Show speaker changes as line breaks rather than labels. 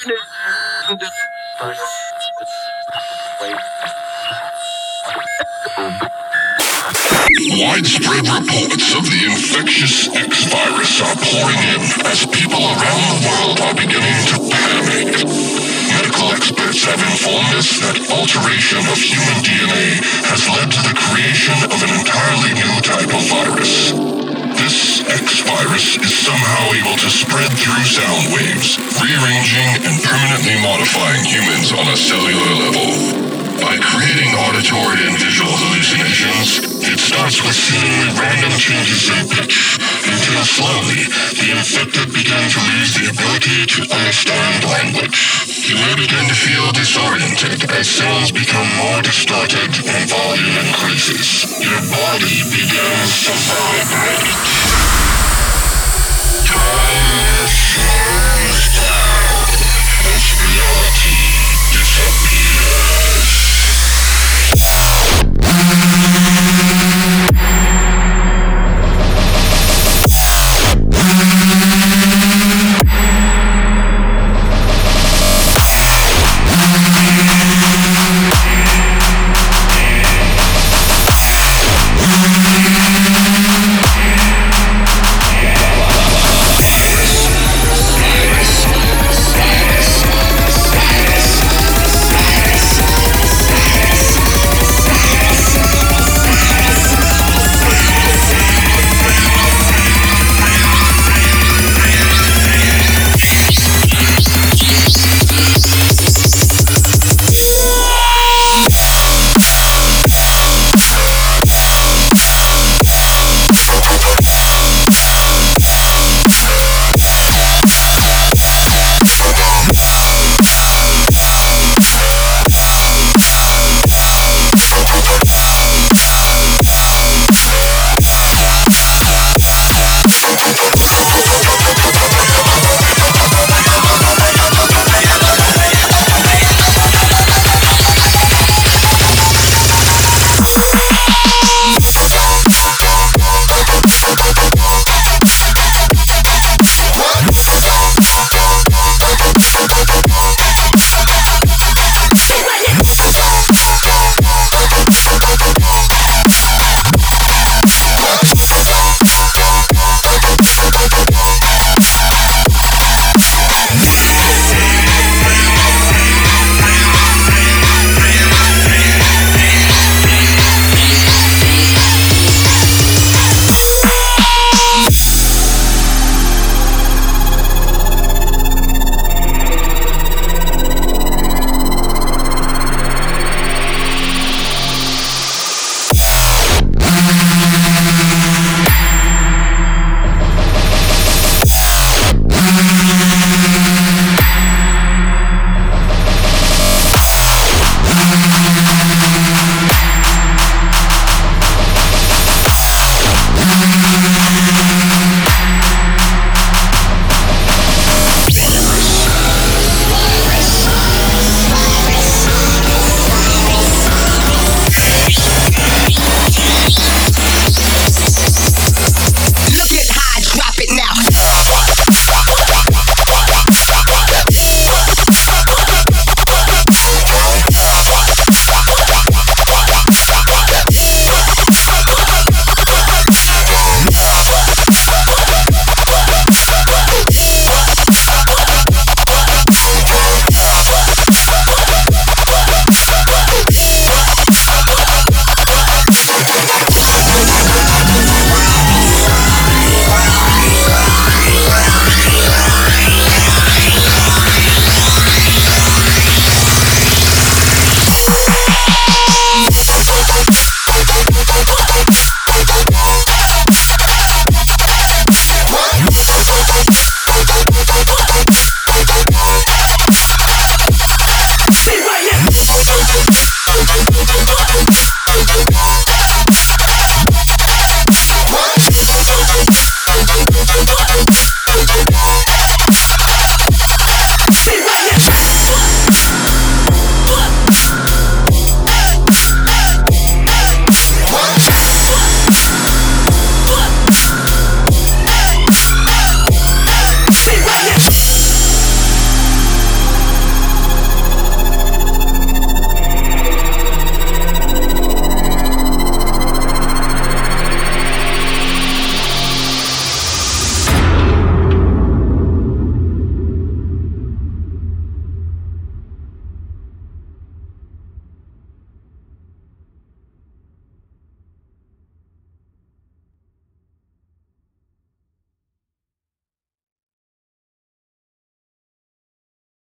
Widespread reports of the infectious X virus are pouring in as people around the world are beginning to panic. Medical experts have informed us that alteration of human DNA has led to the creation of an entirely new type of virus. This X virus is somehow able to spread through sound waves, rearranging and permanently modifying humans on a cellular level. By creating auditory and visual hallucinations, it starts with seemingly random changes in pitch, until slowly, the infected begin to lose the ability to understand language. You may begin to feel disoriented as sounds become more distorted and volume increases. Your body begins to vibrate. Transmission.